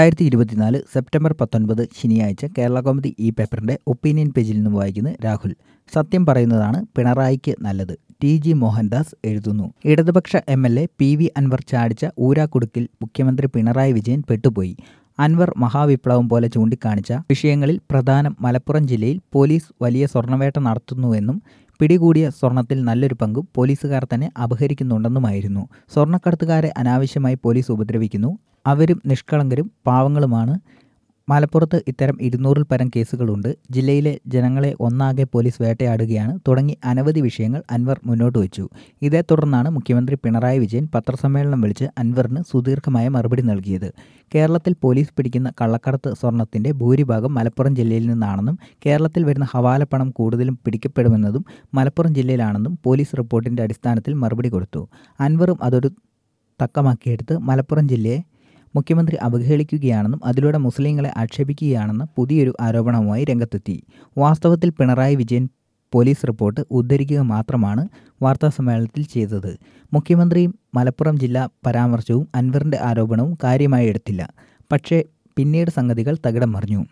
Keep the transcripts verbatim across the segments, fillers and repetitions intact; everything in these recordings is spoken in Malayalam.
രണ്ടായിരത്തി ഇരുപത്തിനാല് സെപ്റ്റംബർ പത്തൊൻപത് ശനിയാഴ്ച കേരളകൗമുദി ഈ പേപ്പറിന്റെ ഒപ്പീനിയൻ പേജിൽ നിന്ന് വായിക്കുന്നത് രാഹുൽ. സത്യം പറയുന്നതാണ് പിണറായിക്ക് നല്ലത്. ടി ജി മോഹൻദാസ് എഴുതുന്നു. ഇടതുപക്ഷ M L A P V Anvar ചാടിച്ച ഊരാക്കുടുക്കിൽ മുഖ്യമന്ത്രി പിണറായി വിജയൻ പെട്ടുപോയി. അൻവർ മഹാവിപ്ലവം പോലെ ചൂണ്ടിക്കാണിച്ച വിഷയങ്ങളിൽ പ്രധാനം മലപ്പുറം ജില്ലയിൽ പോലീസ് വലിയ സ്വർണ്ണവേട്ട നടത്തുന്നുവെന്നും പിടികൂടിയ സ്വർണത്തിൽ നല്ലൊരു പങ്കും പോലീസുകാർ തന്നെ അപഹരിക്കുന്നുണ്ടെന്നുമായിരുന്നു. സ്വർണ്ണക്കടത്തുകാരെ അനാവശ്യമായി പോലീസ് ഉപദ്രവിക്കുന്നു, അവരും നിഷ്കളങ്കരും പാവങ്ങളുമാണ്. മലപ്പുറത്ത് ഇത്തരം ഇരുന്നൂറിൽ പരം കേസുകളുണ്ട്. ജില്ലയിലെ ജനങ്ങളെ ഒന്നാകെ പോലീസ് വേട്ടയാടുകയാണ് തുടങ്ങി അനവധി വിഷയങ്ങൾ അൻവർ മുന്നോട്ട് വച്ചു. ഇതേ തുടർന്നാണ് മുഖ്യമന്ത്രി പിണറായി വിജയൻ പത്രസമ്മേളനം വിളിച്ച് അൻവറിന് സുദീർഘമായ മറുപടി നൽകിയത്. കേരളത്തിൽ പോലീസ് പിടിക്കുന്ന കള്ളക്കടത്ത് സ്വർണത്തിന്റെ ഭൂരിഭാഗം മലപ്പുറം ജില്ലയിൽ നിന്നാണെന്നും കേരളത്തിൽ വരുന്ന ഹവാല പണം കൂടുതലും പിടിക്കപ്പെടുമെന്നതും മലപ്പുറം ജില്ലയിലാണെന്നും പോലീസ് റിപ്പോർട്ടിന്റെ അടിസ്ഥാനത്തിൽ മറുപടി കൊടുത്തു. അൻവറും അതൊരു തക്കമാക്കിയെടുത്ത് മലപ്പുറം ജില്ലയെ മുഖ്യമന്ത്രി അവഹേളിക്കുകയാണെന്നും അതിലൂടെ മുസ്ലിങ്ങളെ ആക്ഷേപിക്കുകയാണെന്ന പുതിയൊരു ആരോപണവുമായി രംഗത്തെത്തി. വാസ്തവത്തിൽ പിണറായി വിജയൻ പോലീസ് റിപ്പോർട്ട് ഉദ്ധരിക്കുക മാത്രമാണ് വാർത്താസമ്മേളനത്തിൽ ചെയ്തത്. മുഖ്യമന്ത്രിയും മലപ്പുറം ജില്ലാ പരാമർശവും അൻവറിൻ്റെ ആരോപണവും കാര്യമായി എടുത്തില്ല. പക്ഷേ പിന്നീട് സംഗതികൾ തകിടം മറിഞ്ഞു.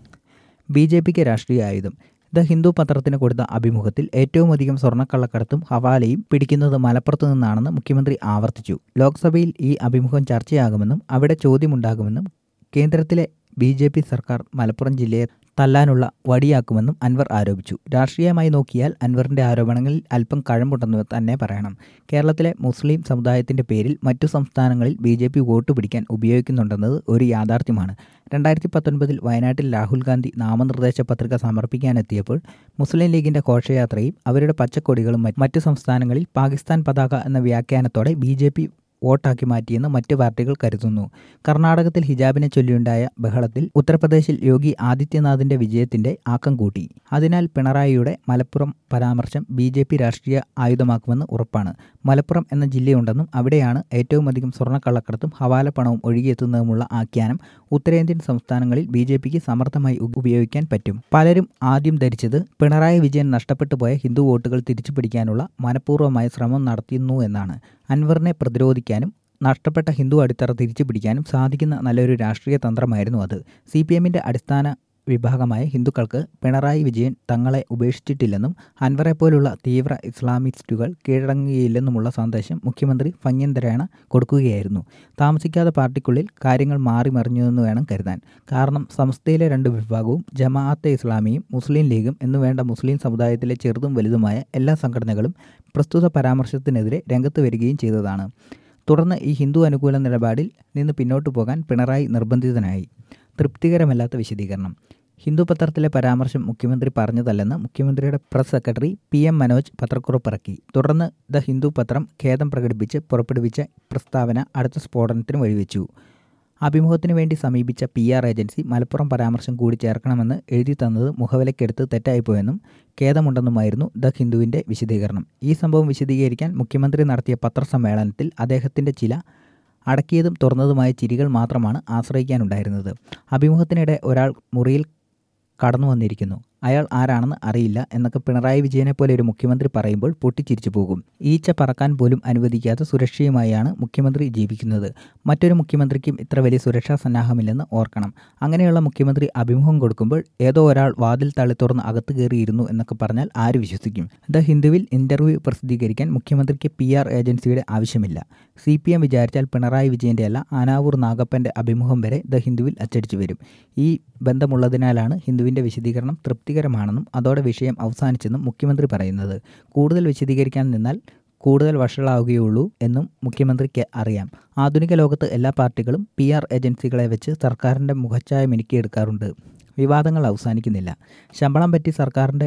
ബി ജെ പിക്ക് രാഷ്ട്രീയ ആയുധം. ദ ഹിന്ദു പത്രത്തിന് കൊടുത്ത അഭിമുഖത്തിൽ ഏറ്റവും അധികം സ്വർണ്ണക്കള്ളക്കടത്തും ഹവാലയും പിടിക്കുന്നത് മലപ്പുറത്തു നിന്നാണെന്ന് മുഖ്യമന്ത്രി ആവർത്തിച്ചു. ലോക്സഭയിൽ ഈ അഭിമുഖം ചർച്ചയാകുമെന്നും അവിടെ ചോദ്യമുണ്ടാകുമെന്നും കേന്ദ്രത്തിലെ ബി ജെ പി സർക്കാർ മലപ്പുറം ജില്ലയെ തല്ലാനുള്ള വടിയാക്കുമെന്നും അൻവർ ആരോപിച്ചു. രാഷ്ട്രീയമായി നോക്കിയാൽ അൻവറിൻ്റെ ആരോപണങ്ങളിൽ അല്പം കഴമ്പുണ്ടെന്ന് തന്നെ പറയണം. കേരളത്തിലെ മുസ്ലിം സമുദായത്തിൻ്റെ പേരിൽ മറ്റു സംസ്ഥാനങ്ങളിൽ ബി ജെ പി വോട്ട് പിടിക്കാൻ ഉപയോഗിക്കുന്നുണ്ടെന്നത് ഒരു യാഥാർത്ഥ്യമാണ്. രണ്ടായിരത്തി പത്തൊൻപതിൽ വയനാട്ടിൽ രാഹുൽ ഗാന്ധി നാമനിർദ്ദേശ പത്രിക സമർപ്പിക്കാനെത്തിയപ്പോൾ മുസ്ലിം ലീഗിൻ്റെ ഘോഷയാത്രയും അവരുടെ പച്ചക്കൊടികളും മറ്റു സംസ്ഥാനങ്ങളിൽ പാകിസ്ഥാൻ പതാക എന്ന വ്യാഖ്യാനത്തോടെ ബി ജെ പി വോട്ടാക്കി മാറ്റിയെന്ന് മറ്റ് പാർട്ടികൾ കരുതുന്നു. കർണാടകത്തിൽ ഹിജാബിനെ ചൊല്ലിയുണ്ടായ ബഹളത്തിൽ ഉത്തർപ്രദേശിൽ യോഗി ആദിത്യനാഥിന്റെ വിജയത്തിന്റെ ആക്കം കൂട്ടി. അതിനാൽ പിണറായിയുടെ മലപ്പുറം പരാമർശം ബി ജെ പി രാഷ്ട്രീയ ആയുധമാക്കുമെന്ന് ഉറപ്പാണ്. മലപ്പുറം എന്ന ജില്ലയുണ്ടെന്നും അവിടെയാണ് ഏറ്റവും അധികം സ്വർണ്ണക്കള്ളക്കടത്തും ഹവാല പണവും ഒഴുകിയെത്തുന്നതുമുള്ള ആഖ്യാനം ഉത്തരേന്ത്യൻ സംസ്ഥാനങ്ങളിൽ ബി ജെ പിക്ക് സമർത്ഥമായി ഉപയോഗിക്കാൻ പറ്റും. പലരും ആദ്യം ധരിച്ചത് പിണറായി വിജയൻ നഷ്ടപ്പെട്ടു പോയ ഹിന്ദു വോട്ടുകൾ തിരിച്ചു പിടിക്കാനുള്ള മനഃപൂർവ്വമായ ശ്രമം നടത്തുന്നു എന്നാണ്. അൻവറിനെ പ്രതിരോധിക്കാനും നഷ്ടപ്പെട്ട ഹിന്ദു അടിത്തറ തിരിച്ചു പിടിക്കാനും സാധിക്കുന്ന നല്ലൊരു രാഷ്ട്രീയ തന്ത്രമായിരുന്നു അത്. സി പി എമ്മിൻ്റെ അടിസ്ഥാന വിഭാഗമായ ഹിന്ദുക്കൾക്ക് പിണറായി വിജയൻ തങ്ങളെ ഉപേക്ഷിച്ചിട്ടില്ലെന്നും അൻവറെപ്പോലുള്ള തീവ്ര ഇസ്ലാമിസ്റ്റുകൾ കീഴടങ്ങുകയില്ലെന്നുമുള്ള സന്ദേശം മുഖ്യമന്ത്രി ഭംഗ്യന്തരേണ കൊടുക്കുകയായിരുന്നു. താമസിക്കാതെ പാർട്ടിക്കുള്ളിൽ കാര്യങ്ങൾ മാറി മറിഞ്ഞുവെന്ന് വേണം കരുതാൻ. കാരണം സംസ്ഥയിലെ രണ്ട് വിഭാഗവും ജമാഅത്തെ ഇസ്ലാമിയും മുസ്ലിം ലീഗും എന്നുവേണ്ട മുസ്ലിം സമുദായത്തിലെ ചെറുതും വലുതുമായ എല്ലാ സംഘടനകളും പ്രസ്തുത പരാമർശത്തിനെതിരെ രംഗത്ത് വരികയും ചെയ്തതാണ്. തുടർന്ന് ഈ ഹിന്ദു അനുകൂല നിലപാടിൽ നിന്ന് പിന്നോട്ടു പോകാൻ പിണറായി നിർബന്ധിതനായി. തൃപ്തികരമല്ലാത്ത വിശദീകരണം. ഹിന്ദു പത്രത്തിലെ പരാമർശം മുഖ്യമന്ത്രി പറഞ്ഞതല്ലെന്ന് മുഖ്യമന്ത്രിയുടെ press secretary P M Manoj പത്രക്കുറിപ്പിറക്കി. തുടർന്ന് ദ ഹിന്ദു പത്രം ഖേദം പ്രകടിപ്പിച്ച് പുറപ്പെടുവിച്ച പ്രസ്താവന അടുത്ത സ്ഫോടനത്തിന് വഴിവെച്ചു. അഭിമുഖത്തിനു വേണ്ടി സമീപിച്ച പി ആർ ഏജൻസി മലപ്പുറം പരാമർശം കൂടി ചേർക്കണമെന്ന് എഴുതി തന്നത് മുഖവിലക്കെടുത്ത് തെറ്റായിപ്പോയെന്നും ഖേദമുണ്ടെന്നുമായിരുന്നു ദ ഹിന്ദുവിൻ്റെ വിശദീകരണം. ഈ സംഭവം വിശദീകരിക്കാൻ മുഖ്യമന്ത്രി നടത്തിയ പത്രസമ്മേളനത്തിൽ അദ്ദേഹത്തിൻ്റെ ചില അടക്കിയതും തുറന്നതുമായ ചിരികൾ മാത്രമാണ് ആശ്രയിക്കാനുണ്ടായിരുന്നത്. അഭിമുഖത്തിനിടെ ഒരാൾ മുറിയിൽ കടന്നു വന്നിരിക്കുന്നു, അയാൾ ആരാണെന്ന് അറിയില്ല എന്നൊക്കെ പിണറായി വിജയനെ പോലെ ഒരു മുഖ്യമന്ത്രി പറയുമ്പോൾ പൊട്ടിച്ചിരിച്ചു പോകും. ഈച്ച പറക്കാൻ പോലും അനുവദിക്കാത്ത സുരക്ഷയുമായാണ് മുഖ്യമന്ത്രി ജീവിക്കുന്നത്. മറ്റൊരു മുഖ്യമന്ത്രിക്കും ഇത്ര വലിയ സുരക്ഷാ സന്നാഹമില്ലെന്ന് ഓർക്കണം. അങ്ങനെയുള്ള മുഖ്യമന്ത്രി അഭിമുഖം കൊടുക്കുമ്പോൾ ഏതോ ഒരാൾ വാതിൽ തള്ളി തുറന്ന് അകത്ത് കയറിയിരുന്നു എന്നൊക്കെ പറഞ്ഞാൽ ആര് വിശ്വസിക്കും? ദ ഹിന്ദുവിൽ ഇന്റർവ്യൂ പ്രസിദ്ധീകരിക്കാൻ മുഖ്യമന്ത്രിക്ക് പി ആർ ഏജൻസിയുടെ ആവശ്യമില്ല. സി പി എം വിചാരിച്ചാൽ പിണറായി വിജയൻ്റെ അല്ല ആനാവൂർ നാഗപ്പൻ്റെ അഭിമുഖം വരെ ദ ഹിന്ദുവിൽ അച്ചടിച്ചു വരും. ഈ ബന്ധമുള്ളതിനാലാണ് ഹിന്ദുവിൻ്റെ വിശദീകരണം തൃപ്തികരമാണെന്നും അതോടെ വിഷയം അവസാനിച്ചെന്നും മുഖ്യമന്ത്രി പറയുന്നത്. കൂടുതൽ വിശദീകരിക്കാൻ നിന്നാൽ കൂടുതൽ വഷളാവുകയുള്ളൂ എന്നും മുഖ്യമന്ത്രിക്ക് അറിയാം. ആധുനിക ലോകത്ത് എല്ലാ പാർട്ടികളും പി ആർ ഏജൻസികളെ വെച്ച് സർക്കാരിൻ്റെ മുഖച്ഛായ മിനുക്കിയെടുക്കാറുണ്ട്. വിവാദങ്ങൾ അവസാനിക്കുന്നില്ല. ശമ്പളം പറ്റി സർക്കാരിൻ്റെ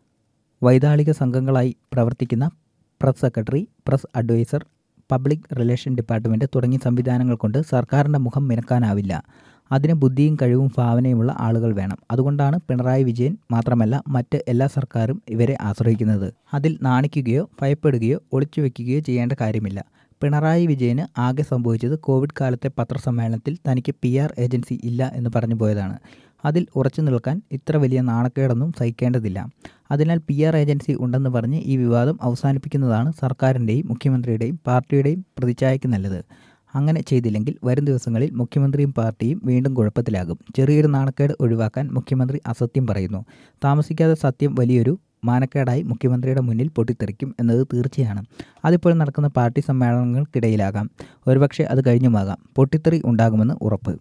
വൈതാളിക സംഘങ്ങളായി പ്രവർത്തിക്കുന്ന press secretary, press adviser, public relation department തുടങ്ങിയ സംവിധാനങ്ങൾ കൊണ്ട് സർക്കാരിൻ്റെ മുഖം മിനുക്കാനാവില്ല. അതിന് ബുദ്ധിയും കഴിവും ഭാവനയുമുള്ള ആളുകൾ വേണം. അതുകൊണ്ടാണ് പിണറായി വിജയൻ മാത്രമല്ല മറ്റ് എല്ലാ സർക്കാരും ഇവരെ ആശ്രയിക്കുന്നത്. അതിൽ നാണിക്കുകയോ ഭയപ്പെടുകയോ ഒളിച്ചു വയ്ക്കുകയോ ചെയ്യേണ്ട കാര്യമില്ല. പിണറായി വിജയന് ആകെ സംഭവിച്ചത് കോവിഡ് കാലത്തെ പത്രസമ്മേളനത്തിൽ തനിക്ക് പി ആർ ഏജൻസി ഇല്ല എന്ന് പറഞ്ഞു പോയതാണ്. അതിൽ ഉറച്ചു നിൽക്കാൻ ഇത്ര വലിയ നാണക്കേടൊന്നും സഹിക്കേണ്ടതില്ല. അതിനാൽ പി ആർ ഏജൻസി ഉണ്ടെന്ന് പറഞ്ഞ് ഈ വിവാദം അവസാനിപ്പിക്കുന്നതാണ് സർക്കാരിൻ്റെയും മുഖ്യമന്ത്രിയുടെയും പാർട്ടിയുടെയും പ്രതിച്ഛായയ്ക്ക് നല്ലത്. അങ്ങനെ ചെയ്തില്ലെങ്കിൽ വരും ദിവസങ്ങളിൽ മുഖ്യമന്ത്രിയും പാർട്ടിയും വീണ്ടും കുഴപ്പത്തിലാകും. ചെറിയൊരു നാണക്കേട് ഒഴിവാക്കാൻ മുഖ്യമന്ത്രി അസത്യം പറയുന്നു. താമസിക്കാതെ സത്യം വലിയൊരു മാനക്കേടായി മുഖ്യമന്ത്രിയുടെ മുന്നിൽ പൊട്ടിത്തെറിക്കും എന്നത് തീർച്ചയാണ്. അതിപ്പോൾ നടക്കുന്ന പാർട്ടി സമ്മേളനങ്ങൾക്കിടയിലാകാം. ഒരുപക്ഷെ അത് കഴിഞ്ഞുമാകാം. പൊട്ടിത്തെറി ഉണ്ടാകുമെന്ന് ഉറപ്പ്.